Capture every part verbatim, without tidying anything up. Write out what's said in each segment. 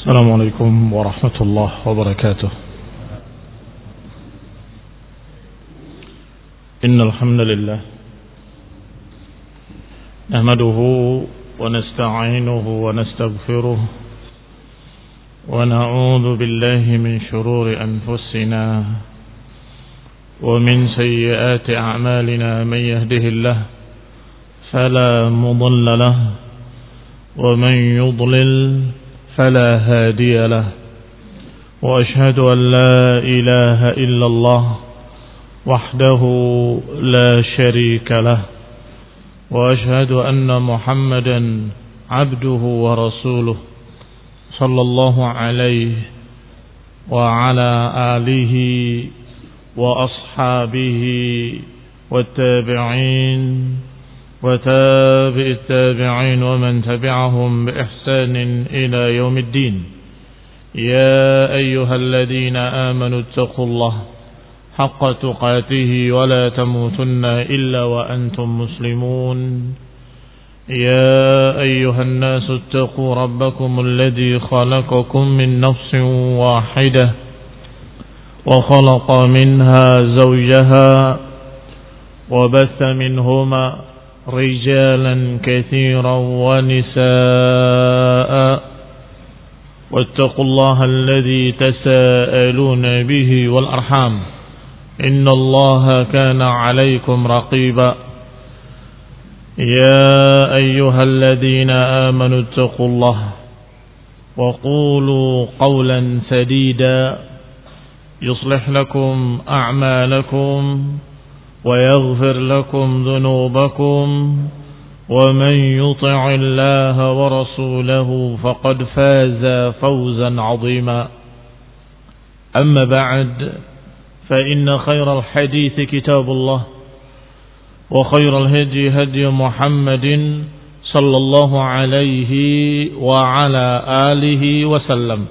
السلام عليكم ورحمة الله وبركاته. إن الحمد لله نحمده ونستعينه ونستغفره ونعوذ بالله من شرور أنفسنا ومن سيئات أعمالنا. من يهده الله فلا مضل له ومن يضلل فلا هادي له، وأشهد أن لا إله إلا الله وحده لا شريك له، وأشهد أن محمدا عبده ورسوله صلى الله عليه وعلى آله وأصحابه والتابعين وتابع التابعين ومن تبعهم بإحسان إلى يوم الدين. يا أيها الذين آمنوا اتقوا الله حق تقاته ولا تموتن إلا وأنتم مسلمون. يا أيها الناس اتقوا ربكم الذي خلقكم من نفس واحدة وخلق منها زوجها وبث منهما رجالا كثيرا ونساء، واتقوا الله الذي تساءلون به والأرحام إن الله كان عليكم رقيبا. يا أيها الذين آمنوا اتقوا الله وقولوا قولا سديدا يصلح لكم أعمالكم ويغفر لكم ذنوبكم، ومن يطع الله ورسوله فقد فاز فوزا عظيما. أما بعد، فإن خير الحديث كتاب الله، وخير الهدي هدي محمد صلى الله عليه وعلى آله وسلم،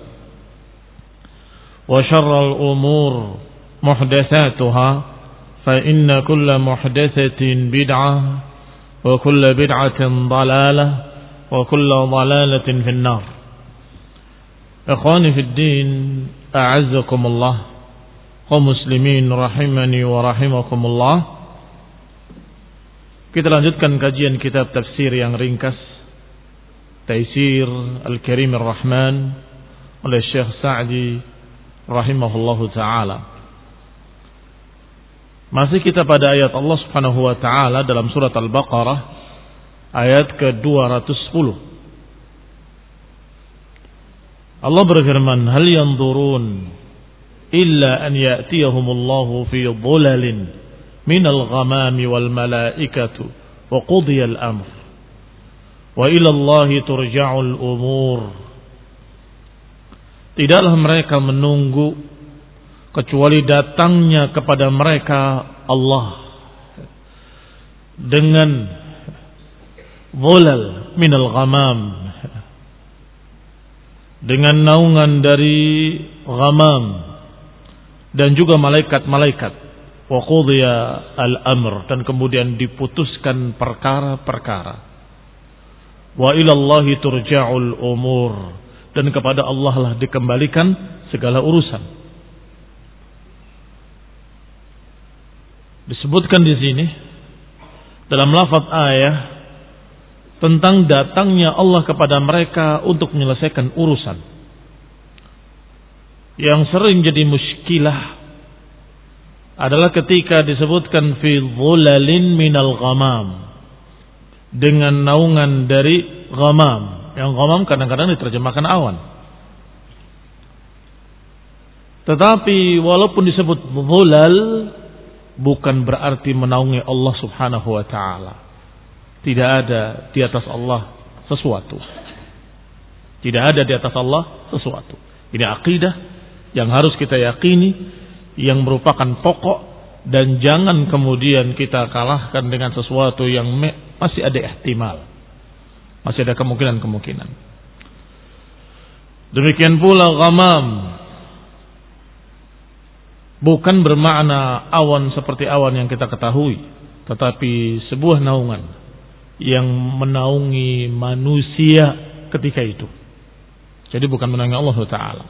وشر الأمور محدثاتها، فإن كل محدثة بدعة وكل بدعة ضلالة وكل ضلالة في النار. إخواني في الدين، أعزكم الله ومسلمين rahimani wa rahimakumullah. Kita lanjutkan kajian kitab tafsir yang ringkas Taisir Al-Karim Ar-Rahman oleh Syekh Sa'di rahimahullahu ta'ala. Masih kita pada ayat Allah Subhanahu wa taala dalam surat Al-Baqarah ayat ke dua ratus sepuluh. Allah berfirman, "Hal yanzurun illa an ya'tiyahumullahu fi dhulalin minal ghamami wal malaikatu wa qudiyal amr wa ila Allahi turja'ul umur." Tidaklah mereka menunggu kecuali datangnya kepada mereka Allah dengan dhulal minal ghamam, dengan naungan dari ghamam, dan juga malaikat-malaikat, wa qudiya al-amr, dan kemudian diputuskan perkara-perkara, wa ila Allahi turja'ul umur, dan kepada Allah lah dikembalikan segala urusan. Disebutkan di sini dalam lafaz ayat tentang datangnya Allah kepada mereka untuk menyelesaikan urusan. Yang sering jadi muskilah adalah ketika disebutkan fi dhulalin minal ghamam, dengan naungan dari ghamam. Yang ghamam kadang-kadang diterjemahkan awan. Tetapi walaupun disebut dhulal, bukan berarti menaungi Allah Subhanahu wa ta'ala. Tidak ada di atas Allah sesuatu. Tidak ada di atas Allah sesuatu. Ini akidah yang harus kita yakini, yang merupakan pokok, dan jangan kemudian kita kalahkan dengan sesuatu yang masih ada ihtimal, masih ada kemungkinan-kemungkinan. Demikian pula ghamam bukan bermakna awan seperti awan yang kita ketahui, tetapi sebuah naungan yang menaungi manusia ketika itu. Jadi bukan menaungi Allah Ta'ala.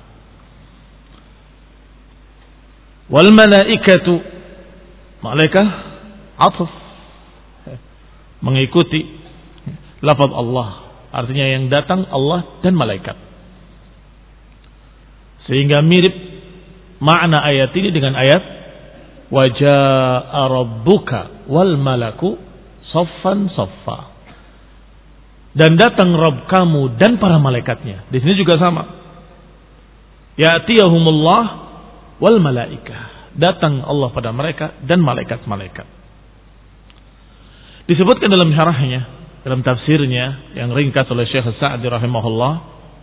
Wal malaikatu, malaikat atf, mengikuti lafaz Allah, artinya yang datang Allah dan malaikat. Sehingga mirip makna ayat ini dengan ayat wa jaa rabbuka wal malaku saffan saffa. Dan datang Rabb kamu dan para malaikatnya. Di sini juga sama. Ya'tiyahumullah wal malaikah. Datang Allah pada mereka dan malaikat-malaikat. Disebutkan dalam syarahnya, dalam tafsirnya yang ringkas oleh Syekh Sa'di rahimahullah,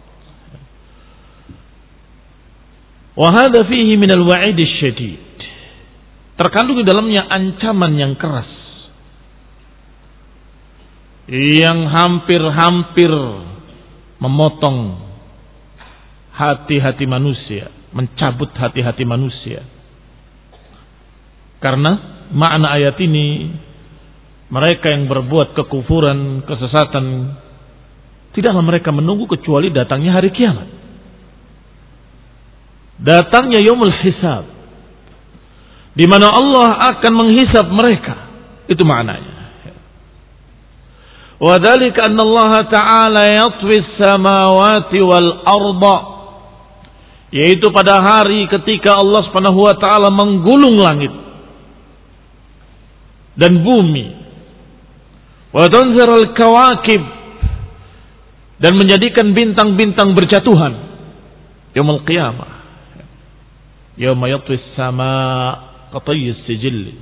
wa hadza fihi min al-wa'id asy-syadid. Terkandung di dalamnya ancaman yang keras, yang hampir-hampir memotong hati-hati manusia, mencabut hati-hati manusia. Karena makna ayat ini, mereka yang berbuat kekufuran, kesesatan, tidaklah mereka menunggu kecuali datangnya hari kiamat. Datangnya yaumul hisab, di mana Allah akan menghisab mereka. Itu maknanya. Wa dzalika anna Allah Ta'ala yatwi as-samawati wal arda, yaitu pada hari ketika Allah Subhanahu wa taala menggulung langit dan bumi, wa tanzir al-kawakib, dan menjadikan bintang-bintang berjatuhan yaumul qiyamah, yauma yatwi as-samaa qatayy as-sijil,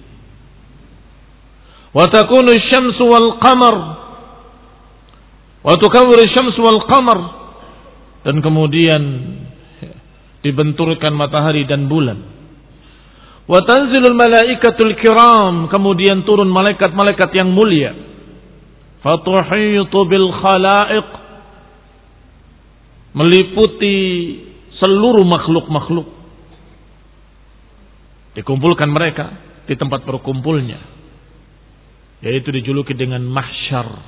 wa takunu asy-syamsu wal qamar wa tukawwir asy-syamsu wal qamar, dan kemudian dibenturkan matahari dan bulan. Wa tanzilul malaikatul kiram, kemudian turun malaikat-malaikat yang mulia. Fatuhitu bil khalaiq, meliputi seluruh makhluk-makhluk. Dikumpulkan mereka di tempat berkumpulnya, yaitu dijuluki dengan mahsyar.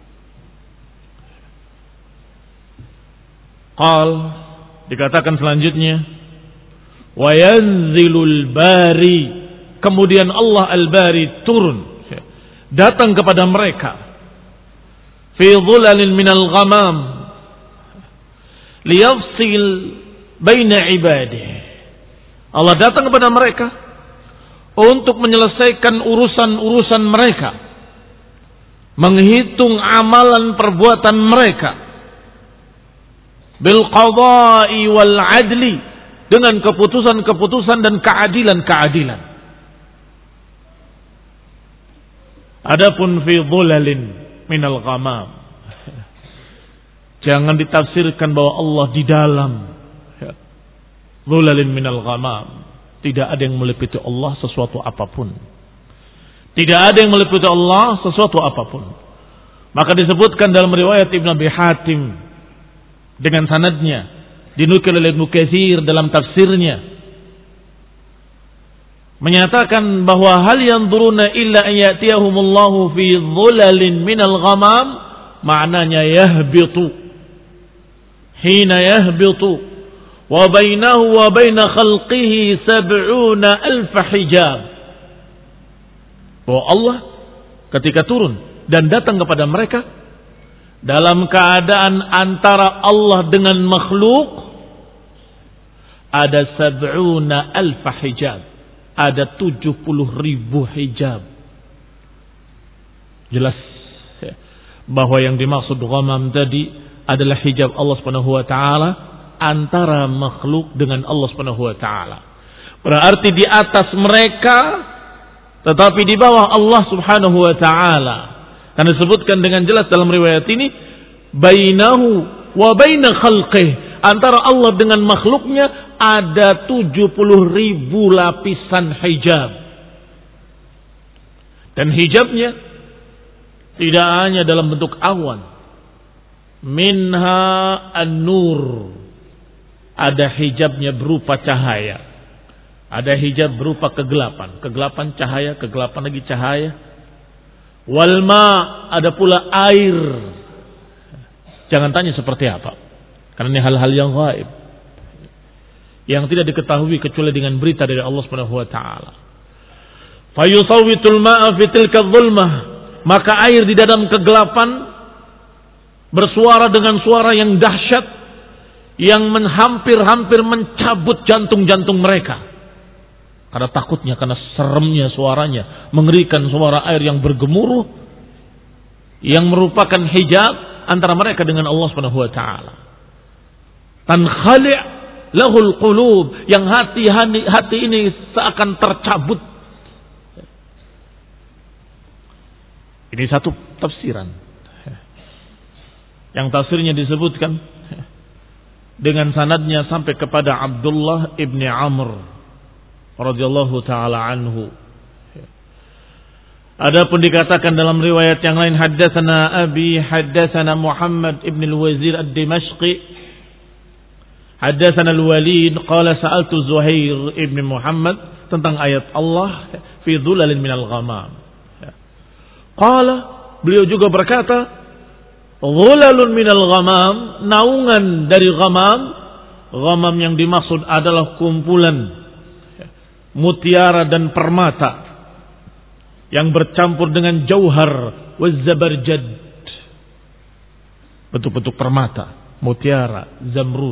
Qal, dikatakan selanjutnya, wa yanzilul bari, kemudian Allah al-bari turun, datang kepada mereka, fi dhulalin minal ghamam, liyafsil baina ibadihi. Allah datang kepada mereka untuk menyelesaikan urusan-urusan mereka, menghitung amalan perbuatan mereka, bil qada'i wal adli, dengan keputusan-keputusan dan keadilan-keadilan. Adapun fi dhulalin minal ghamam, jangan ditafsirkan bahwa Allah di dalam dhulalin minal ghamam. Tidak ada yang meliputi Allah sesuatu apapun. Tidak ada yang meliputi Allah sesuatu apapun. Maka disebutkan dalam riwayat Ibn Abi Hatim dengan sanadnya, dinukil oleh Ibnu Katsir dalam tafsirnya, menyatakan bahwa hal yanzuruna illa an ya'tiyahumullahu fi dhulalin minal ghamam, maknanya yahbitu, hina yahbitu wa bainahu wa baina khalqihi sab'una alf hijab. Bahwa Allah ketika turun dan datang kepada mereka dalam keadaan antara Allah dengan makhluk ada sab'una alf hijab, ada tujuh puluh ribu hijab. Jelas bahwa yang dimaksud ghamam tadi adalah hijab Allah Subhanahu wa taala antara makhluk dengan Allah Subhanahu wa taala. Berarti di atas mereka tetapi di bawah Allah Subhanahu wa taala. Karena disebutkan dengan jelas dalam riwayat ini, bainahu wa baina khalqih, antara Allah dengan makhluknya ada tujuh puluh ribu lapisan hijab. Dan hijabnya tidak hanya dalam bentuk awan. Minha an-nur, ada hijabnya berupa cahaya. Ada hijab berupa kegelapan. Kegelapan cahaya, kegelapan lagi cahaya. Walma, ada pula air. Jangan tanya seperti apa. Karena ini hal-hal yang gaib, yang tidak diketahui kecuali dengan berita dari Allah Subhanahu wa taala. Fayusawwitul ma'a fi tilka dhulmah, maka air di dalam kegelapan bersuara dengan suara yang dahsyat yang hampir-hampir mencabut jantung-jantung mereka. Karena takutnya, karena seremnya suaranya, mengerikan suara air yang bergemuruh yang merupakan hijab antara mereka dengan Allah Subhanahu wa taala. Tankhali' lahul qulub, yang hati hati ini seakan tercabut. Ini satu tafsiran. Yang tafsirnya disebutkan dengan sanadnya sampai kepada Abdullah ibni Amr radhiyallahu taala anhu. Adapun dikatakan dalam riwayat yang lain, haddatsana abi haddatsana Muhammad ibn al-Wazir ad-Dimashqi haddatsana al-Walid qala sa'altu Zuhair ibn Muhammad tentang ayat Allah fi dhulalin minal ghamam. Qala, beliau juga berkata, dhulalun minal ghamam, naungan dari ghamam. Ghamam yang dimaksud adalah kumpulan mutiara dan permata yang bercampur dengan jauhar wazzabarjad, bentuk-bentuk permata, mutiara, zamrud.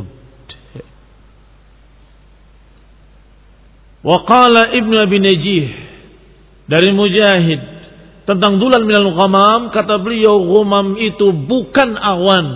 Wa qala Ibnu Abi Najih dari Mujahid tentang dhulal minal ghamam, kata beliau, ghamam itu bukan awan.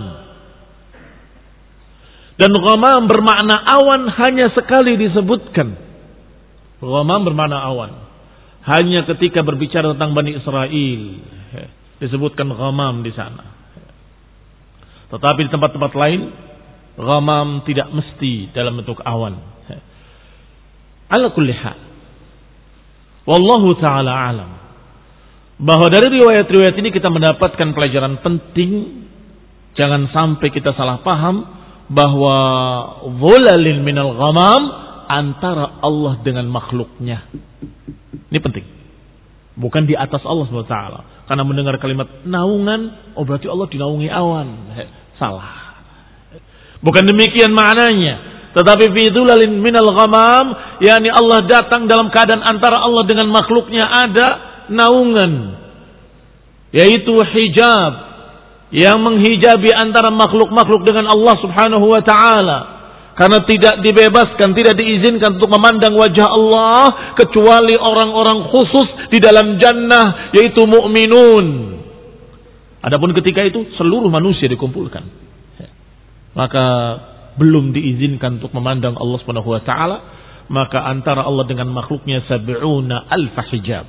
Dan ghamam bermakna awan hanya sekali disebutkan. Ghamam bermakna awan hanya ketika berbicara tentang Bani Israel disebutkan ghamam di sana. Tetapi di tempat-tempat lain ghamam tidak mesti dalam bentuk awan. Ala kulli hal, wallahu taala alam, bahwa dari riwayat-riwayat ini kita mendapatkan pelajaran penting. Jangan sampai kita salah paham bahwa dhulalin minal ghamam antara Allah dengan makhluknya. Ini penting. Bukan di atas Allah subhanahu wa taala. Karena mendengar kalimat naungan, oh berarti Allah dinaungi awan. Salah. Bukan demikian maknanya. Tetapi fi dhulalin minal ghamam, yakni Allah datang dalam keadaan antara Allah dengan makhluknya ada naungan, yaitu hijab yang menghijabi antara makhluk-makhluk dengan Allah subhanahu wa ta'ala. Karena tidak dibebaskan, tidak diizinkan untuk memandang wajah Allah kecuali orang-orang khusus di dalam jannah, yaitu mukminun. Adapun ketika itu seluruh manusia dikumpulkan, maka belum diizinkan untuk memandang Allah subhanahu wa ta'ala. Maka antara Allah dengan makhluknya sab'una alfa hijab.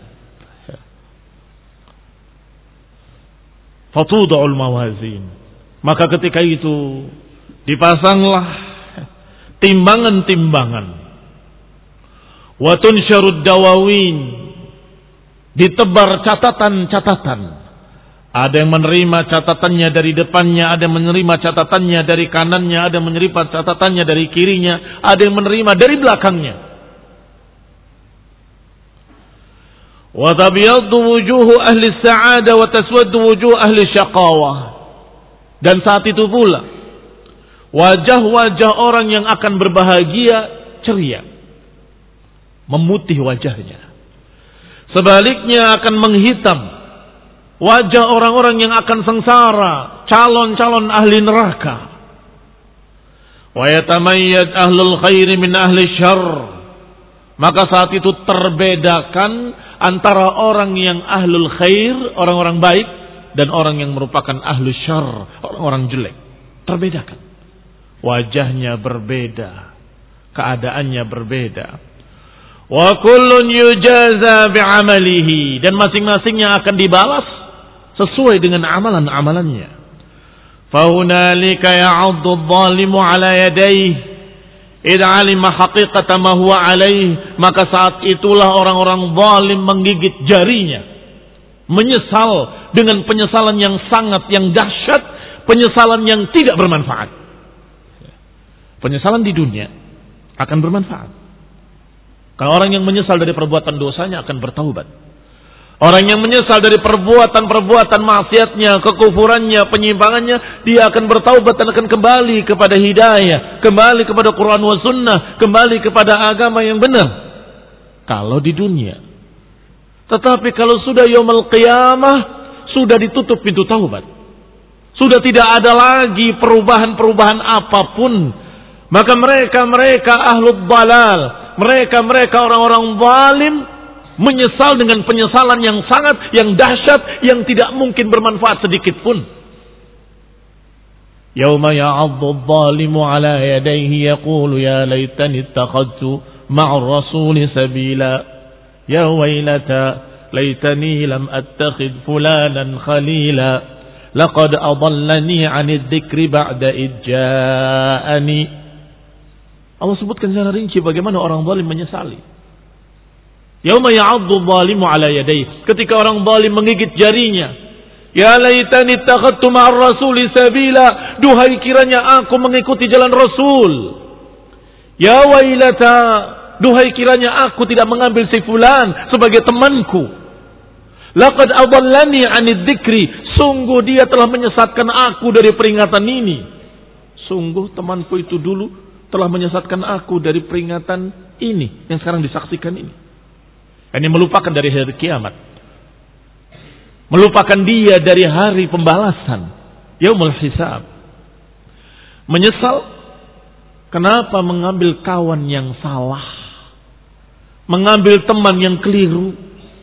Fatuda'ul mawazin, maka ketika itu dipasanglah timbangan-timbangan, wa tunsyarud dawawin, ditebar catatan-catatan. Ada yang menerima catatannya dari depannya, ada yang menerima catatannya dari kanannya, ada yang menerima catatannya dari kirinya, ada yang menerima dari belakangnya. Wa tabyaddu wujuhu ahli sa'adah wa taswaddu wujuh ahli syaqawah. Dan saat itu pula wajah-wajah orang yang akan berbahagia ceria, memutih wajahnya. Sebaliknya akan menghitam wajah orang-orang yang akan sengsara, calon-calon ahli neraka. Wa yatamayyad ahlul khairi min ahli syarr. Maka saat itu terbedakan antara orang yang ahlul khair, orang-orang baik, dan orang yang merupakan ahlul syarr, orang-orang jelek. Terbedakan. Wajahnya berbeda, keadaannya berbeda. Wa kullun yujaza bi'amalihi, dan masing-masingnya akan dibalas sesuai dengan amalan-amalannya. Fahunalika ya'uddu adh-dhalimu 'ala yadayhi idza 'alima haqiqata ma huwa 'alaihi, maka saat itulah orang-orang zalim menggigit jarinya, menyesal dengan penyesalan yang sangat yang dahsyat, penyesalan yang tidak bermanfaat. Penyesalan di dunia akan bermanfaat. Kalau orang yang menyesal dari perbuatan dosanya akan bertaubat. Orang yang menyesal dari perbuatan-perbuatan maksiatnya, kekufurannya, penyimpangannya, dia akan bertaubat dan akan kembali kepada hidayah, kembali kepada Quran wa sunnah, kembali kepada agama yang benar. Kalau di dunia. Tetapi kalau sudah yaumul qiyamah, sudah ditutup pintu taubat. Sudah tidak ada lagi perubahan-perubahan apapun. Maka mereka-mereka ahlul dalal, mereka-mereka orang-orang zalim, menyesal dengan penyesalan yang sangat, yang dahsyat, yang tidak mungkin bermanfaat sedikit pun. Yauma ya'addu adh-dhalimu 'ala yadayhi yaqulu ya laitani ittakhadtu ma'ar rasuli sabila ya wailata laitani lam attakhidh fulanan khalila laqad adallani 'anid dzikri ba'da id ja'ani. Allah sebutkan secara rinci bagaimana orang zalim menyesali. Yauma ya'addu adh-dhalimu 'ala yadayhi, ketika orang zalim menggigit jarinya. Ya laitani ittakhadtu ma'ar rasuli sabila, duhai kiranya aku mengikuti jalan Rasul. Ya wailata, duhai kiranya aku tidak mengambil si fulan sebagai temanku. Laqad adallani 'anid dzikri, sungguh dia telah menyesatkan aku dari peringatan ini. Sungguh temanku itu dulu telah menyesatkan aku dari peringatan ini yang sekarang disaksikan ini. Ini melupakan dari hari kiamat. Melupakan dia dari hari pembalasan. Yaumul hisab. Menyesal. Kenapa mengambil kawan yang salah? Mengambil teman yang keliru.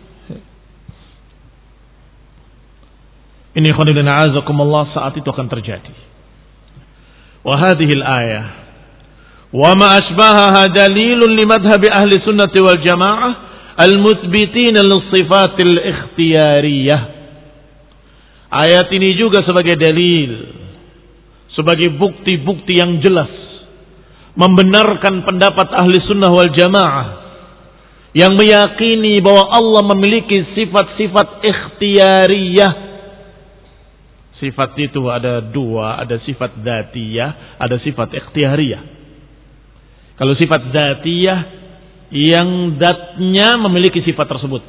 Ini khonidina azakumullah, saat itu akan terjadi. Wa hadhil ayah. Wa ma asbahaha dalilun li madhhabi ahli sunnati wal jamaah al-muthbitina lis-sifatil ikhtiyariyah. Ayat ini juga sebagai dalil, sebagai bukti-bukti yang jelas membenarkan pendapat ahli sunnah wal jamaah yang meyakini bahwa Allah memiliki sifat-sifat ikhtiyariyah. Sifat itu ada dua, ada sifat dzatiyah, ada sifat ikhtiyariyah. Kalau sifat dzatiyah, yang zatnya memiliki sifat tersebut.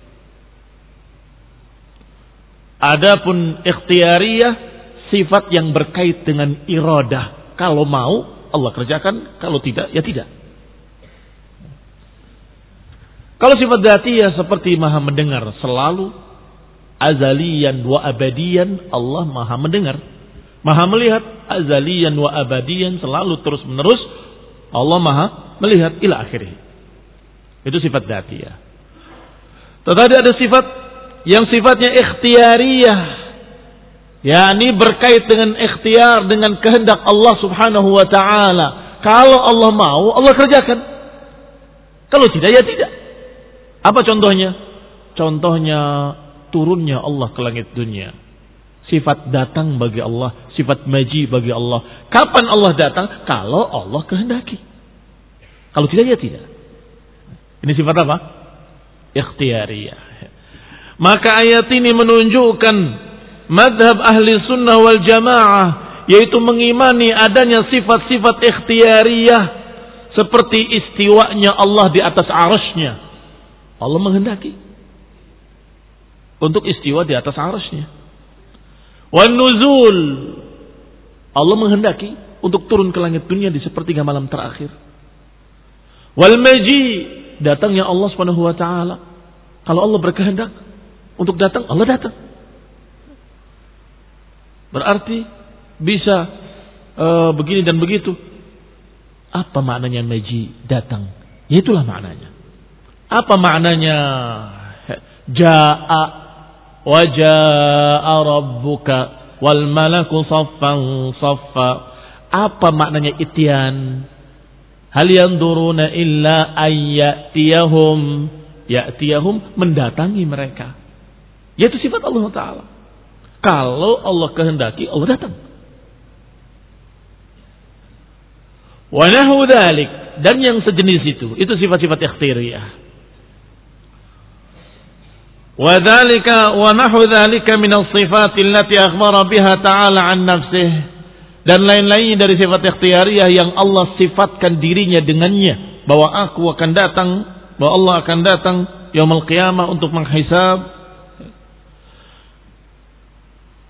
Adapun ikhtiyariyah, sifat yang berkait dengan iradah. Kalau mau Allah kerjakan, kalau tidak ya tidak. Kalau sifat dzatiyah seperti maha mendengar, selalu azaliyan wa abadiyan Allah maha mendengar. Maha melihat, azaliyan wa abadiyan, selalu terus menerus Allah maha melihat ila akhirih. Itu sifat dzatiyah. Tetapi ada sifat yang sifatnya ikhtiyariyah, yakni berkait dengan ikhtiar, dengan kehendak Allah Subhanahu wa taala. Kalau Allah mau, Allah kerjakan. Kalau tidak ya tidak. Apa contohnya? Contohnya turunnya Allah ke langit dunia. Sifat datang bagi Allah, sifat maji bagi Allah. Kapan Allah datang? Kalau Allah kehendaki. Kalau tidak ya tidak. Ini sifat apa? Ikhtiyariyah. Maka ayat ini menunjukkan madhab ahli sunnah wal jamaah, yaitu mengimani adanya sifat-sifat ikhtiyariyah, seperti istiwanya Allah di atas arasy-Nya. Allah menghendaki untuk istiwa di atas arasy-Nya. Wan nuzul, Allah menghendaki untuk turun ke langit dunia di sepertiga malam terakhir. Wal maji, datangnya Allah Subhanahu wa taala. Kalau Allah berkehendak untuk datang, Allah datang. Berarti bisa e, begini dan begitu. Apa maknanya maji datang? Ya itulah maknanya. Apa maknanya jaa wa jaa rabbuka wal malaku saffan saffa? Apa maknanya ityan? Hal yanzuruna illa ayyatiyahum, ya'tiyahum, mendatangi mereka. Yaitu sifat Allah Ta'ala. Kalau Allah kehendaki, Allah datang. Wa nahu dzalik, dan yang sejenis itu, itu sifat-sifat ikhtiyariyah. Wa dzalika wa nahu dzalika min as-sifat allati akhbara biha ta'ala 'an nafsihi, dan lain-lain dari sifat ikhtiyariyah yang Allah sifatkan dirinya dengannya, bahwa aku akan datang, bahwa Allah akan datang yaumul qiyamah untuk menghisab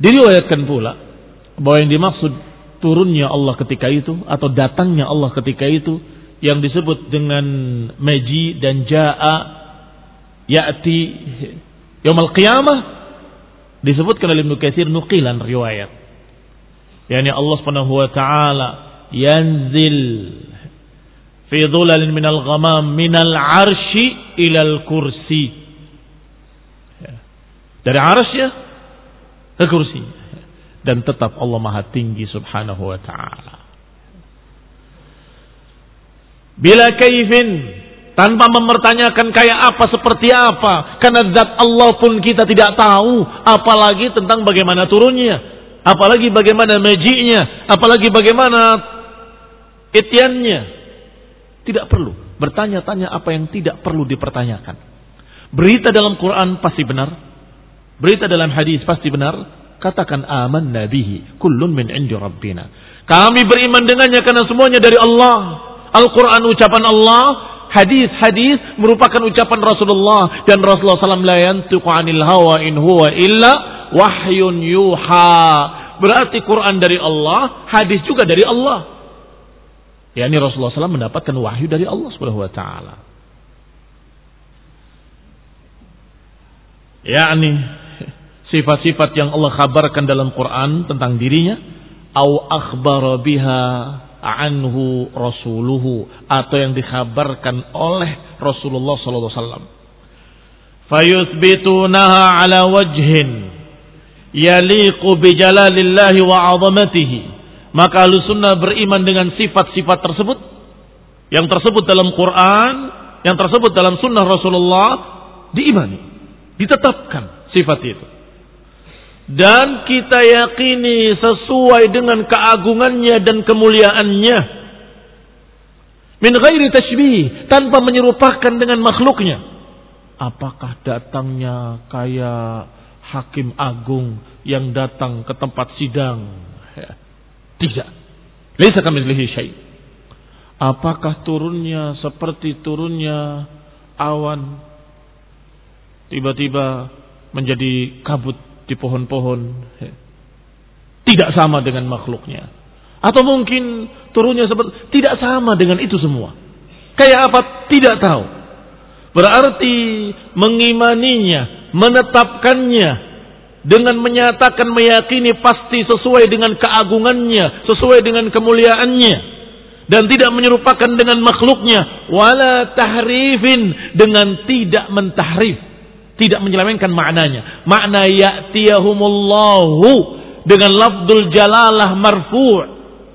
Diriwayatkan pula bahwa yang dimaksud turunnya Allah ketika itu atau datangnya Allah ketika itu yang disebut dengan maji dan jaa ya'ti yaumul qiyamah disebutkan oleh Ibnu Katsir nuqilan riwayat. Yani Allah Subhanahu wa taala yanzil fi dhulalin minal ghamam minal arsy ilal kursi. Dari arsy ke kursi. Dan tetap Allah Maha Tinggi Subhanahu wa taala. Bila kaifin, tanpa mempertanyakan kayak apa seperti apa, karena zat Allah pun kita tidak tahu, apalagi tentang bagaimana turunnya, apalagi bagaimana majinya, apalagi bagaimana ityannya. Tidak perlu bertanya-tanya apa yang tidak perlu dipertanyakan. Berita dalam Quran pasti benar, berita dalam hadis pasti benar. Katakan amanna bihi kullun min indi rabbina. Kami beriman dengannya karena semuanya dari Allah. Al-Quran ucapan Allah, hadis-hadis merupakan ucapan Rasulullah, dan Rasulullah sallallahu alaihi wasallam la yantiqu 'anil hawa in huwa illa wahyun yuha. Berarti Quran dari Allah, hadis juga dari Allah. yakni Rasulullah sallallahu alaihi wasallam mendapatkan wahyu dari Allah Subhanahu wa taala. Yakni sifat-sifat yang Allah kabarkan dalam Quran tentang dirinya, au akhbara biha anhu rasuluhu, atau yang dikhabarkan oleh Rasulullah sallallahu alaihi wasallam. Fayuthbitunaha ala wajhin yaliqu bi jalalillahi wa 'azamatihi. Maka Ahlussunnah beriman dengan sifat-sifat tersebut yang tersebut dalam Quran, yang tersebut dalam sunnah Rasulullah, diimani, ditetapkan sifat itu. Dan kita yakini sesuai dengan keagungannya dan kemuliaannya. Min ghairi tashbih, tanpa menyerupakan dengan makhluknya. Apakah datangnya kayak hakim agung yang datang ke tempat sidang? Ya. Tidak. Laisa kamitslihi syai'. Apakah turunnya seperti turunnya awan tiba-tiba menjadi kabut di pohon-pohon? Tidak sama dengan makhluknya. Atau mungkin turunnya seperti, tidak sama dengan itu semua. Kayak apa? Tidak tahu. Berarti mengimaninya, menetapkannya dengan menyatakan, meyakini pasti sesuai dengan keagungannya, sesuai dengan kemuliaannya, dan tidak menyerupakan dengan makhluknya. Wala tahrifin, dengan tidak mentahrif, tidak menyelewengkan maknanya. Makna ya'tiyahumullahu dengan lafdzul jalalah marfu',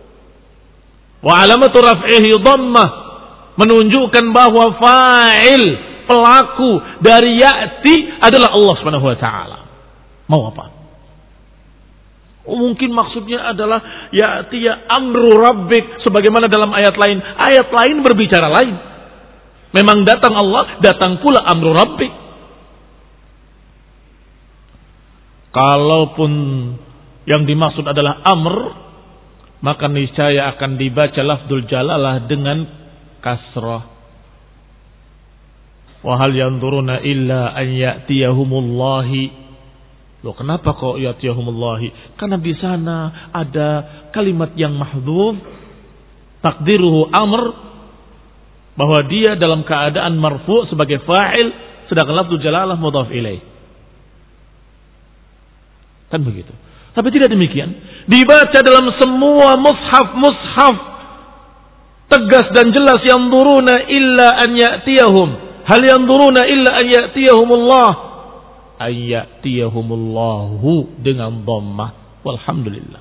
wa alamatu raf'ihi dhammah, menunjukkan bahwa fa'il, pelaku dari ya'ti adalah Allah Subhanahu wa taala. Mau apa? Mungkin maksudnya adalah ya'ti ya amru rabbik, sebagaimana dalam ayat lain. Ayat lain berbicara lain. Memang datang Allah, datang pula amru rabbik. Kalaupun yang dimaksud adalah amr, maka niscaya akan dibaca lafdzul jalalah dengan kasrah. Wa hal yanzuruna illa an ya'tiyahumullahi. Loh, kenapa kok ya'tiyahumullahi? Karena di sana ada kalimat yang mahdhuf, takdiruhu amr, bahwa dia dalam keadaan marfu' sebagai fa'il, sedangkan lafdzul jalalah mudhaf ilaih. Kan begitu. Tapi tidak demikian. Dibaca dalam semua mushaf-mushaf tegas dan jelas, yanzuruna illa an ya'tiyahum. Hal yanzuruna illa an ya'tiyahumullah. Ay ya'tiyahumullahu dengan dhammah. Walhamdulillah.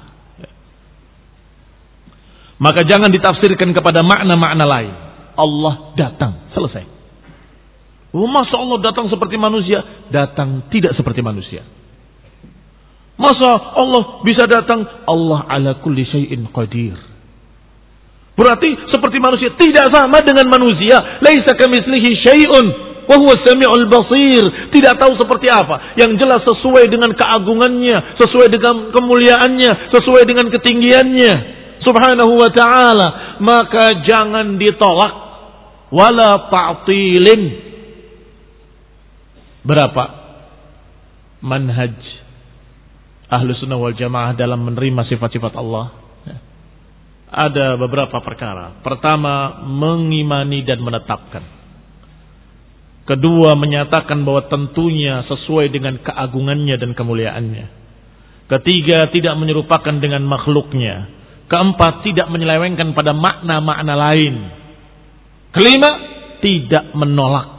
Maka jangan ditafsirkan kepada makna-makna lain. Allah datang, selesai. Oh, masa Allah datang seperti manusia? Datang tidak seperti manusia. Masa Allah bisa datang? Allah ala kulli syai'in qadir. Berarti seperti manusia, tidak sama dengan manusia. Laisa kamitslihi syai'un wa huwa samiul basir. Tidak tahu seperti apa. Yang jelas sesuai dengan keagungannya, sesuai dengan kemuliaannya, sesuai dengan ketinggiannya subhanahu wa ta'ala. Maka jangan ditolak, wala ta'tilin. Berapa manhaj Ahlus Sunnah wal Jamaah dalam menerima sifat-sifat Allah ada beberapa perkara. Pertama, mengimani dan menetapkan. Kedua, menyatakan bahwa tentunya sesuai dengan keagungannya dan kemuliaannya. Ketiga, tidak menyerupakan dengan makhluknya. Keempat, tidak menyelewengkan pada makna-makna lain. Kelima, tidak menolak.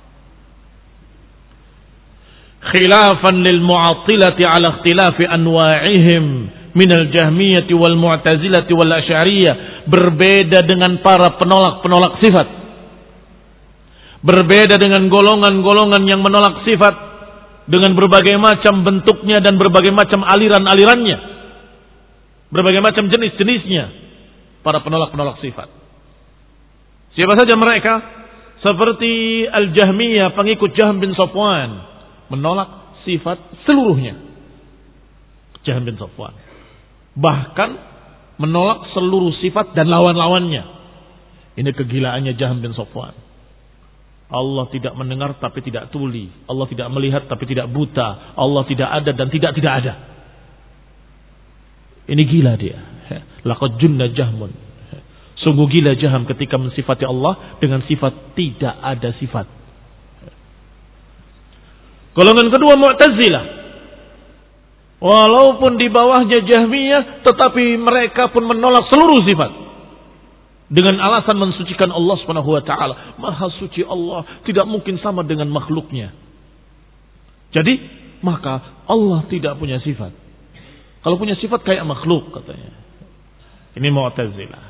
Khilafan lil mu'attilati ala ikhtilafi anwa'ihim minal jahmiyati wal mu'tazilati wal asy'ariyah. Berbeda dengan para penolak-penolak sifat. Berbeda dengan golongan-golongan yang menolak sifat dengan berbagai macam bentuknya dan berbagai macam aliran-alirannya. Berbagai macam jenis-jenisnya. Para penolak-penolak sifat. Siapa saja mereka? Seperti Al-Jahmiyah, pengikut Jahm bin Safwan. Menolak sifat seluruhnya. Jahm bin Safwan. Bahkan menolak seluruh sifat dan lawan-lawannya. Ini kegilaannya Jahm bin Safwan. Allah tidak mendengar tapi tidak tuli. Allah tidak melihat tapi tidak buta. Allah tidak ada dan tidak tidak ada. Ini gila dia. Laqad junna Jahmun. Sungguh gila Jahm ketika mensifati Allah dengan sifat tidak ada sifat. Golongan kedua Mu'tazilah. Walaupun di bawahnya Jahmiyah, tetapi mereka pun menolak seluruh sifat. Dengan alasan mensucikan Allah subhanahu wa ta'ala. Maha suci Allah, tidak mungkin sama dengan makhluknya. Jadi, maka Allah tidak punya sifat. Kalau punya sifat kayak makhluk katanya. Ini Mu'tazilah.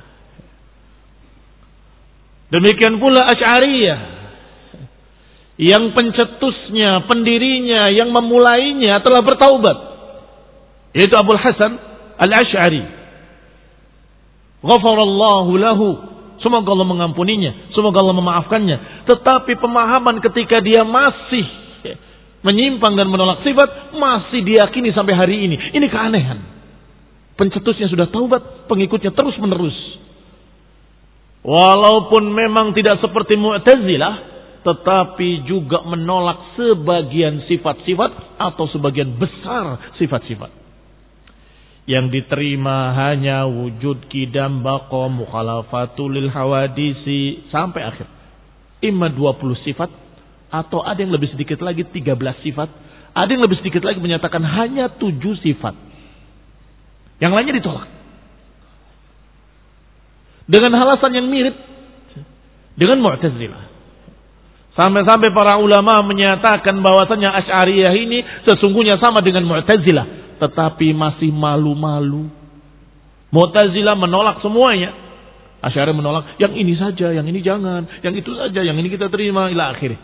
Demikian pula Asy'ariyah. Yang pencetusnya, pendirinya, yang memulainya telah bertaubat. Yaitu Abul Hasan Al-Asy'ari. Ghafarallahu lahu. Semoga Allah mengampuninya. Semoga Allah memaafkannya. Tetapi pemahaman ketika dia masih menyimpang dan menolak sifat, masih diyakini sampai hari ini. Ini keanehan. Pencetusnya sudah taubat, pengikutnya terus menerus. Walaupun memang tidak seperti Mu'tazilah, tetapi juga menolak sebagian sifat-sifat atau sebagian besar sifat-sifat. Yang diterima hanya wujud qidam baqa mukhalafatul lil hawadisi sampai akhir. Imma dua puluh sifat atau ada yang lebih sedikit lagi tiga belas sifat, ada yang lebih sedikit lagi menyatakan hanya tujuh sifat. Yang lainnya ditolak. Dengan alasan yang mirip dengan Mu'tazilah. Sampai-sampai para ulama menyatakan bahwasanya Asy'ariyah ini sesungguhnya sama dengan Mu'tazilah, tetapi masih malu-malu. Mu'tazilah menolak semuanya. Asy'ariyah menolak yang ini saja, yang ini jangan, yang itu saja, yang ini kita terima ila akhirih.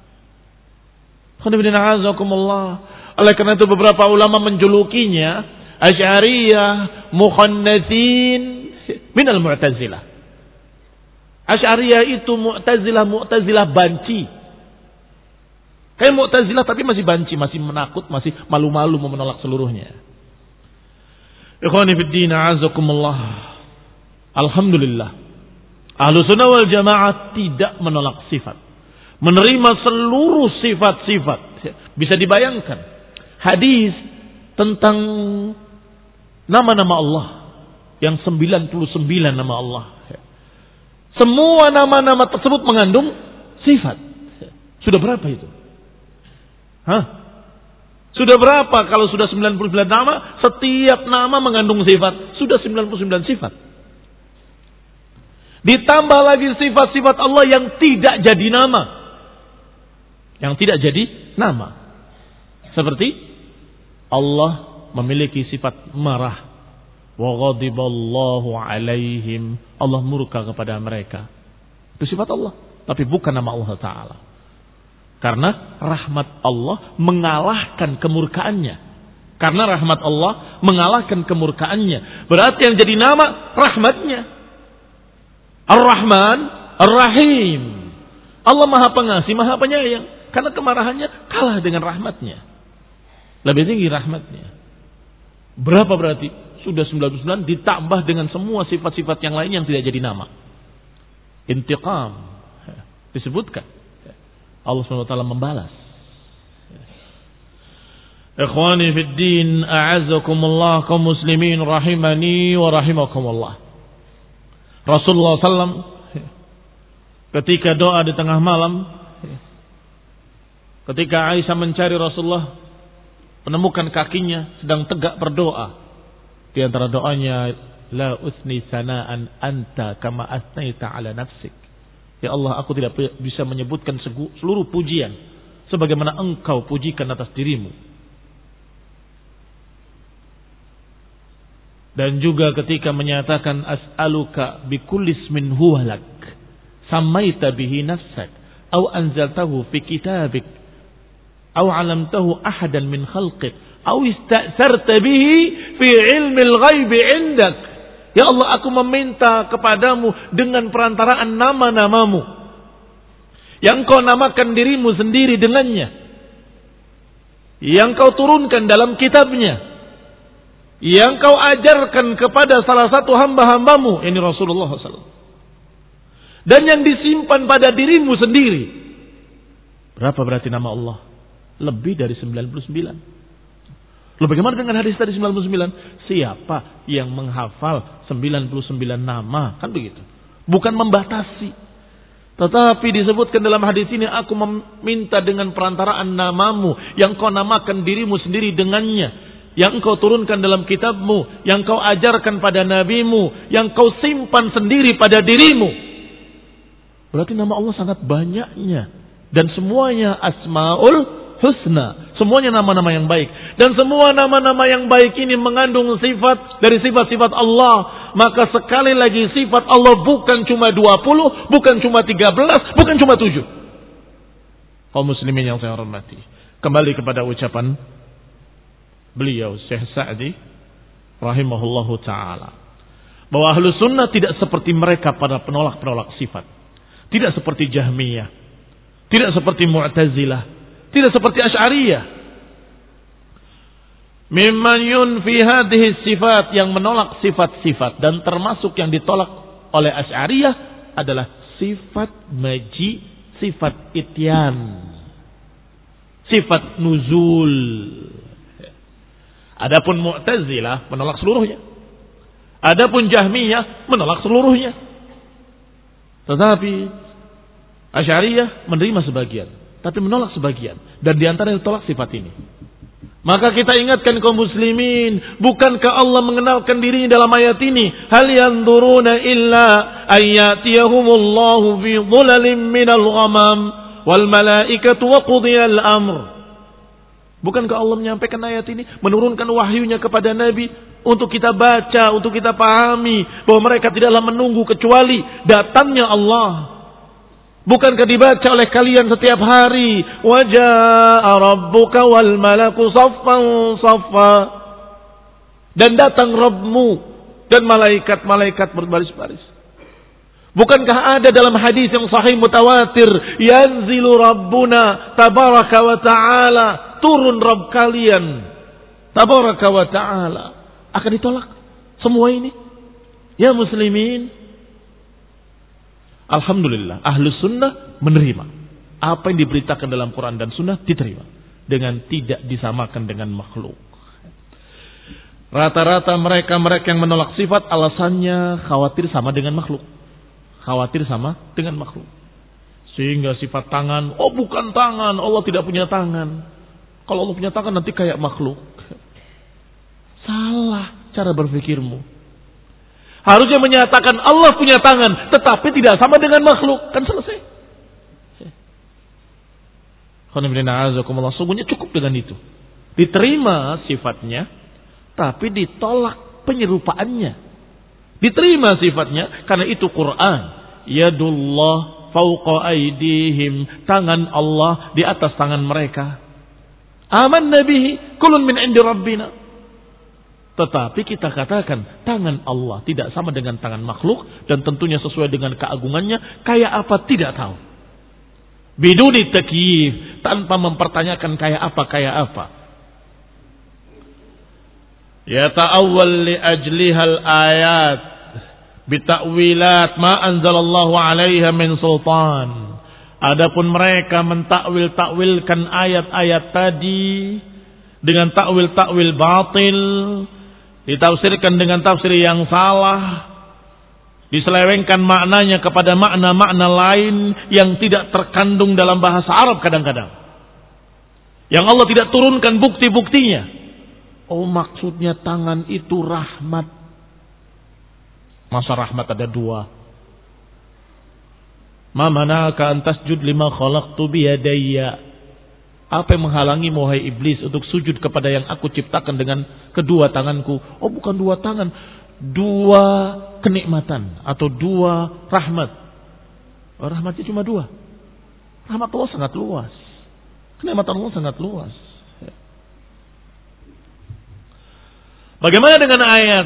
Oleh karena itu beberapa ulama menjulukinya Asy'ariyah mukhannatsin minal Mu'tazilah. Asy'ariyah itu Mu'tazilah, Mu'tazilah banci. Kayak Mu'tazilah tapi masih banci, masih menakut, masih malu-malu mau menolak seluruhnya. Ikhwani fid din, a'azakumullah. Alhamdulillah. Ahlus Sunnah wal Jamaah tidak menolak sifat. Menerima seluruh sifat-sifat. Bisa dibayangkan hadis tentang nama-nama Allah yang sembilan puluh sembilan nama Allah. Semua nama-nama tersebut mengandung sifat. Sudah berapa itu? Hah? Sudah berapa kalau sudah sembilan puluh sembilan nama, setiap nama mengandung sifat. Sudah sembilan puluh sembilan sifat. Ditambah lagi sifat-sifat Allah yang tidak jadi nama. Yang tidak jadi nama. Seperti Allah memiliki sifat marah. Wa ghadiballahu alaihim. Allah murka kepada mereka. Itu sifat Allah. Tapi bukan nama Allah Ta'ala. Karena rahmat Allah mengalahkan kemurkaannya. Karena rahmat Allah mengalahkan kemurkaannya. Berarti yang jadi nama rahmatnya. Ar-Rahman, Ar-Rahim. Allah maha pengasih, maha penyayang. Karena kemarahannya kalah dengan rahmatnya. Lebih tinggi rahmatnya. Berapa berarti? Sudah sembilan puluh sembilan ditambah dengan semua sifat-sifat yang lain yang tidak jadi nama. Intiqam. Disebutkan. Allah subhanahu wa taala membalas. Ikhwani fid din, a'azzakumullah kaum muslimin rahimani wa rahimakumullah. Rasulullah sallallahu alaihi wasallam ketika doa di tengah malam, ketika Aisyah mencari Rasulullah, menemukan kakinya sedang tegak berdoa. Di antara doanya, la usni sana'an anta kama asnaita ala nafsik. Ya Allah, aku tidak bisa menyebutkan seluruh pujian sebagaimana engkau pujikan atas dirimu. Dan juga ketika menyatakan as'aluka bikulli ismin huwa lak samaita bihi nafsak aw anzaltahu fi kitabik aw 'alamtahu ahadan min khalqik aw ista'sarta bihi fi 'ilmil ghaibi 'indak. Ya Allah, aku meminta kepadamu dengan perantaraan nama-namamu yang kau namakan dirimu sendiri dengannya, yang kau turunkan dalam kitabnya, yang kau ajarkan kepada salah satu hamba-hambamu, ini Rasulullah shallallahu alaihi wasallam, dan yang disimpan pada dirimu sendiri. Berapa berarti nama Allah? Lebih dari sembilan puluh sembilan. Lalu bagaimana dengan hadis tadi sembilan puluh sembilan? Siapa yang menghafal sembilan puluh sembilan nama? Kan begitu. Bukan membatasi. Tetapi disebutkan dalam hadis ini, aku meminta dengan perantaraan namamu yang kau namakan dirimu sendiri dengannya, yang kau turunkan dalam kitabmu, yang kau ajarkan pada nabimu, yang kau simpan sendiri pada dirimu. Berarti nama Allah sangat banyaknya. Dan semuanya asmaul husna. Semuanya nama-nama yang baik. Dan semua nama-nama yang baik ini mengandung sifat dari sifat-sifat Allah. Maka sekali lagi sifat Allah bukan cuma dua puluh, bukan cuma tiga belas, bukan cuma tujuh. Kaum muslimin yang saya hormati, kembali kepada ucapan beliau Syekh Sa'di rahimahullahu ta'ala, bahwa ahlu sunnah tidak seperti mereka para penolak-penolak sifat, tidak seperti Jahmiyah, tidak seperti Mu'tazilah, tidak seperti Asy'ariyah. Mimman yunfi hadhihi sifat, yang menolak sifat-sifat, dan termasuk yang ditolak oleh Asy'ariyah adalah sifat maji, sifat ityan, sifat nuzul. Adapun Mu'tazilah menolak seluruhnya. Adapun Jahmiyah menolak seluruhnya. Tetapi Asy'ariyah menerima sebagian, tapi menolak sebagian. Dan di antara yang ditolak sifat ini. Maka kita ingatkan kaum muslimin, bukankah Allah mengenalkan dirinya dalam ayat ini? Hal yanzuruna illa ayyatiyahumullahu fi dhulalin minal ghamam wal malaikatu wa qudiyal amr. Bukankah Allah menyampaikan ayat ini, menurunkan wahyunya kepada Nabi untuk kita baca, untuk kita pahami bahwa mereka tidaklah menunggu kecuali datangnya Allah. Bukankah dibaca oleh kalian setiap hari, wa jaa rabbuka wal malaku saffan saffa, dan datang Rabbmu dan malaikat-malaikat berbaris-baris. Bukankah ada dalam hadis yang sahih mutawatir, yanzilu rabbuna tabaraka wa ta'ala, turun Rabb kalian tabaraka wa ta'ala. Akan ditolak semua ini, ya muslimin. Alhamdulillah, ahlus sunnah menerima apa yang diberitakan dalam Quran dan sunnah, diterima dengan tidak disamakan dengan makhluk. Rata-rata mereka-mereka yang menolak sifat alasannya khawatir sama dengan makhluk, khawatir sama dengan makhluk. Sehingga sifat tangan, oh bukan tangan, Allah tidak punya tangan. Kalau Allah punya tangan nanti kayak makhluk. Salah cara berpikirmu. Harusnya menyatakan Allah punya tangan, tetapi tidak sama dengan makhluk, kan selesai. Sungguhnya cukup dengan itu. Diterima sifatnya, tapi ditolak penyerupaannya. Diterima sifatnya, karena itu Quran. Yadullah fauqa aydihim, tangan Allah di atas tangan mereka. Amanna bihi kullun min indi rabbina. Tetapi kita katakan tangan Allah tidak sama dengan tangan makhluk, dan tentunya sesuai dengan keagungannya. Kayak apa tidak tahu. Biduni takyif, tanpa mempertanyakan kayak apa kayak apa. Ya ta'awwal li ajlihal ayat bita'wilat ma anzalallahu 'alaiha min sultan. Adapun mereka mentakwil-takwilkan ayat-ayat tadi dengan takwil-takwil batil, ditafsirkan dengan tafsir yang salah, diselewengkan maknanya kepada makna-makna lain yang tidak terkandung dalam bahasa Arab kadang-kadang. Yang Allah tidak turunkan bukti-buktinya. Oh, maksudnya tangan itu rahmat. Masa rahmat ada dua? Ma manaka an tasjud lima khalaqtu biyadayya. Apa yang menghalangi wahai iblis untuk sujud kepada yang aku ciptakan dengan kedua tanganku? Oh, bukan dua tangan, dua kenikmatan atau dua rahmat. Oh, rahmatnya cuma dua. Rahmat Allah sangat luas. Kenikmatan Allah sangat luas. Bagaimana dengan ayat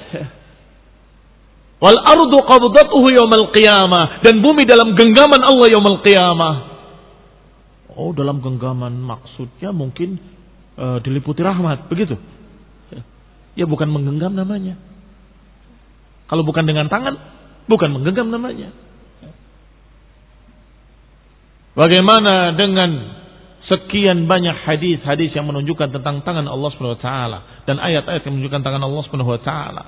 wal ardu qabdatuhu yaumal qiyamah, dan bumi dalam genggaman Allah yaumul qiyamah. Oh, dalam genggaman maksudnya mungkin uh, diliputi rahmat, begitu? Ya, bukan menggenggam namanya. Kalau bukan dengan tangan, bukan menggenggam namanya. Bagaimana dengan sekian banyak hadis-hadis yang menunjukkan tentang tangan Allah Subhanahu wa taala dan ayat-ayat yang menunjukkan tangan Allah Subhanahu wa taala?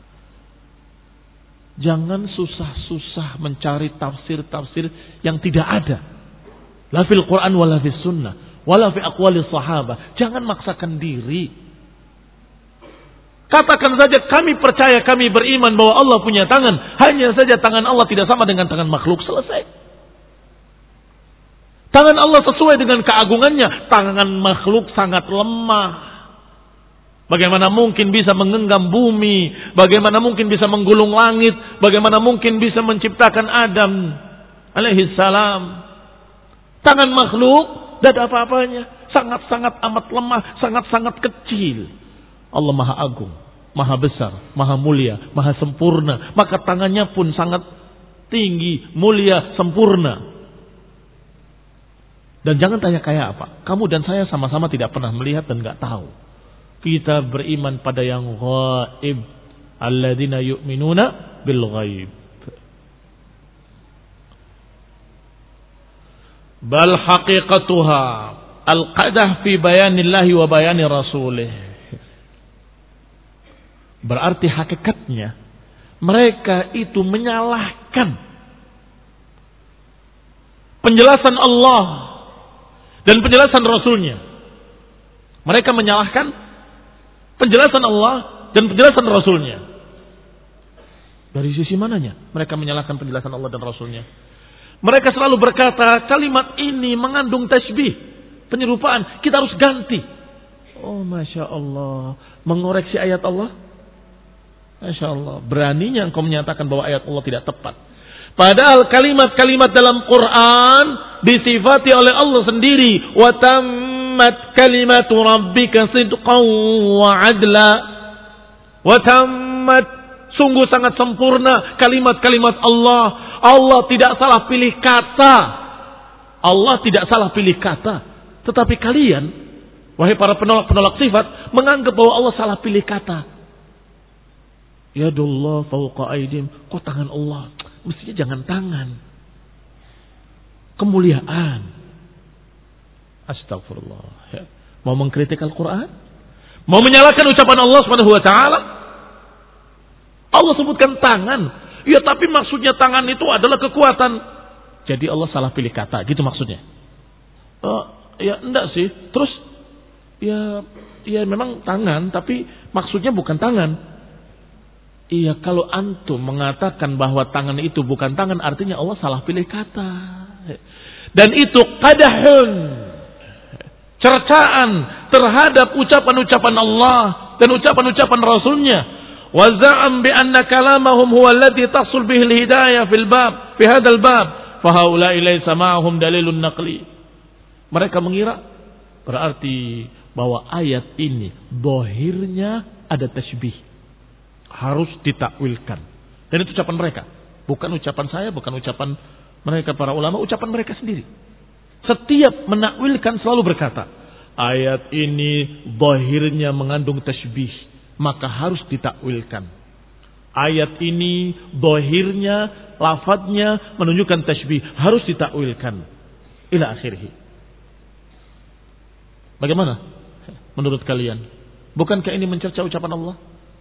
Jangan susah-susah mencari tafsir-tafsir yang tidak ada. La fil Quran wala fis sunnah wala fi aqwali sahabah. Jangan maksakan diri. Katakan saja kami percaya, kami beriman bahwa Allah punya tangan. Hanya saja tangan Allah tidak sama dengan tangan makhluk. Selesai. Tangan Allah sesuai dengan keagungannya. Tangan makhluk sangat lemah. Bagaimana mungkin bisa menggenggam bumi? Bagaimana mungkin bisa menggulung langit? Bagaimana mungkin bisa menciptakan Adam alaihi salam? Tangan makhluk tidak ada apa-apanya. Sangat-sangat amat lemah, sangat-sangat kecil. Allah Maha Agung, Maha Besar, Maha Mulia, Maha Sempurna. Maka tangannya pun sangat tinggi, mulia, sempurna. Dan jangan tanya kayak apa. Kamu dan saya sama-sama tidak pernah melihat dan nggak tahu. Kita beriman pada yang ghaib. Alladzina yu'minuna bil ghaib. Bal haqiqatuha al-qadah fi bayanillahi wa bayani rasulih. Berarti hakikatnya mereka itu menyalahkan penjelasan Allah dan penjelasan Rasulnya. Mereka menyalahkan penjelasan Allah dan penjelasan Rasulnya. Dari sisi mananya mereka menyalahkan penjelasan Allah dan Rasulnya? Mereka selalu berkata kalimat ini mengandung tasbih, penyerupaan, kita harus ganti. Oh, Masya Allah, mengoreksi ayat Allah. Masya Allah, beraninya engkau menyatakan bahwa ayat Allah tidak tepat. Padahal kalimat-kalimat dalam Quran disifati oleh Allah sendiri. Wa tammat kalimatu rabbika sidqan wa adla. Wa tammat, sungguh sangat sempurna kalimat-kalimat Allah. Allah tidak salah pilih kata. Allah tidak salah pilih kata. Tetapi kalian, wahai para penolak-penolak sifat, menganggap bahwa Allah salah pilih kata. Yadullah fawqa aidim. Kok tangan Allah? Mestinya jangan tangan. Kemuliaan. Astagfirullah. Ya. Mau mengkritik Al-Quran? Mau menyalahkan ucapan Allah subhanahu wa ta'ala? Allah sebutkan tangan. Ya, tapi maksudnya tangan itu adalah kekuatan. Jadi Allah salah pilih kata, gitu maksudnya. Uh, ya enggak sih. Terus ya ya memang tangan, tapi maksudnya bukan tangan. Iya, kalau antum mengatakan bahwa tangan itu bukan tangan, artinya Allah salah pilih kata. Dan itu qadahun, cercaan terhadap ucapan-ucapan Allah dan ucapan-ucapan Rasulnya. Wa za'am bi anna kalamahum huwa alladhi tahsul bihi al-hidayah fil bab fi hadzal bab fa haula'i laysa ma'ahum dalilun naqli. Mereka mengira berarti bahwa ayat ini zahirnya ada tasbih, harus ditakwilkan. Dan itu ucapan mereka, bukan ucapan saya, bukan ucapan mereka para ulama, ucapan mereka sendiri. Setiap menakwilkan selalu berkata, ayat ini zahirnya mengandung tasbih, maka harus ditakwilkan. Ayat ini zahirnya, lafadznya menunjukkan tasbih, harus ditakwilkan. Ila akhirih. Bagaimana? menurut kalian? Bukankah ini mencerca ucapan Allah?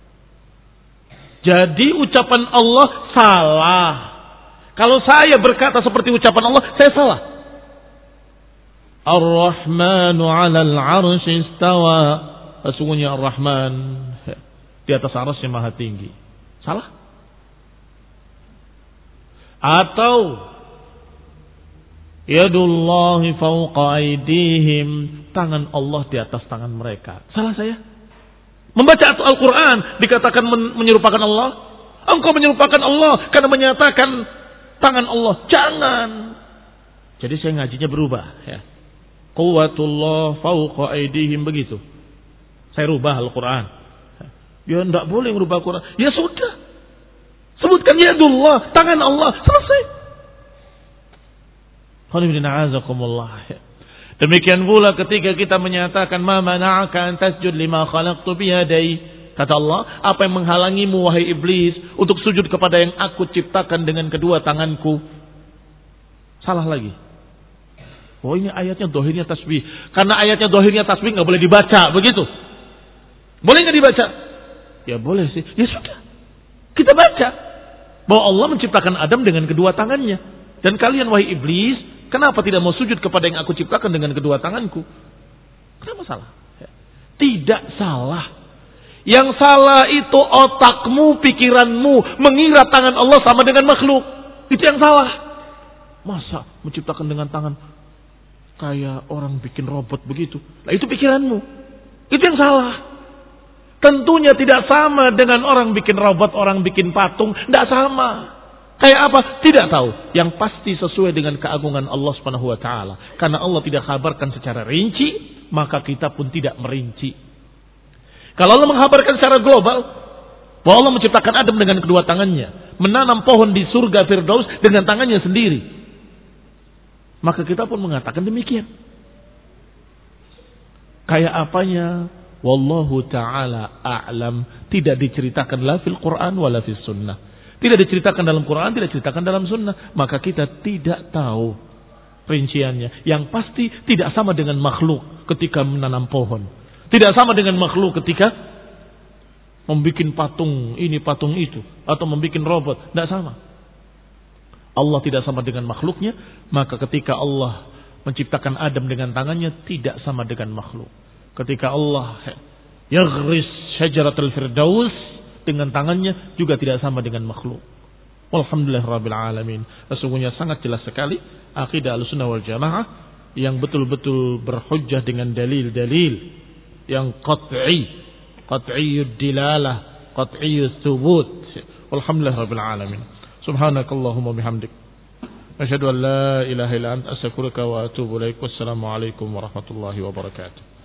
Jadi ucapan Allah salah. Kalau saya berkata seperti ucapan Allah, saya salah. Ar-Rahmanu 'alal 'arsy istawa. Sesungguhnya Ar-Rahman di atas arasy maha tinggi. Salah? Atau yadullahi fawqa aydihim, tangan Allah di atas tangan mereka. Salah saya? Membaca Al-Quran dikatakan menyerupakan Allah? Engkau menyerupakan Allah karena menyatakan tangan Allah. Jangan. Jadi saya ngajinya berubah, ya. Quwwatullah fawqa aydihim, begitu. Saya rubah Al-Quran. Ya tidak boleh merubah Al-Quran. Ya sudah. Sebutkan yadullah, tangan Allah. Selesai. Demikian pula ketika kita menyatakan ma mana'aka an tasjud lima khalaqtu biyadai. Kata Allah, apa yang menghalangimu wahai iblis untuk sujud kepada yang aku ciptakan dengan kedua tanganku? Salah lagi. Oh, ini ayatnya dohirnya tasbih. Karena ayatnya dohirnya tasbih nggak boleh dibaca, begitu. Boleh nggak dibaca? Ya boleh sih. Ya sudah. Kita baca bahwa Allah menciptakan Adam dengan kedua tangannya. Dan kalian wahai iblis, kenapa tidak mau sujud kepada yang aku ciptakan dengan kedua tanganku? Kenapa salah? Tidak salah. Yang salah itu otakmu, pikiranmu mengira tangan Allah sama dengan makhluk. Itu yang salah. Masa menciptakan dengan tangan kayak orang bikin robot begitu? Nah itu pikiranmu. Itu yang salah. Tentunya tidak sama dengan orang bikin robot, orang bikin patung. Tidak sama. Kayak apa? Tidak tahu. Yang pasti sesuai dengan keagungan Allah Subhanahu wa taala. Karena Allah tidak kabarkan secara rinci, maka kita pun tidak merinci. Kalau Allah mengkabarkan secara global bahwa Allah menciptakan Adam dengan kedua tangannya, menanam pohon di surga Firdaus dengan tangannya sendiri, maka kita pun mengatakan demikian. Kayak apanya? Wallahu ta'ala a'lam. Tidak diceritakan la fil Quran wala fil sunnah. Tidak diceritakan dalam Quran, tidak diceritakan dalam sunnah. Maka kita tidak tahu rinciannya. Yang pasti tidak sama dengan makhluk ketika menanam pohon. Tidak sama dengan makhluk ketika membuat patung ini, patung itu. Atau membuat robot. Tidak sama. Allah tidak sama dengan makhluknya. Maka ketika Allah menciptakan Adam dengan tangannya, tidak sama dengan makhluk. Ketika Allah yaghris syajaratul firdaus dengan tangannya juga tidak sama dengan makhluk. Walhamdulillah rabbil alamin. Sesungguhnya sangat jelas sekali akidah Ahlussunnah wal Jamaah yang betul-betul berhujjah dengan dalil-dalil yang qat'i, qat'iyyud dilalah, qat'iyyut thubut. Walhamdulillah rabbil alamin. Subhanakallahumma bihamdik, asyhadu an la ilaha illa anta astaghfiruka wa atubu ilaik. Wassalamu alaikum warahmatullahi wabarakatuh.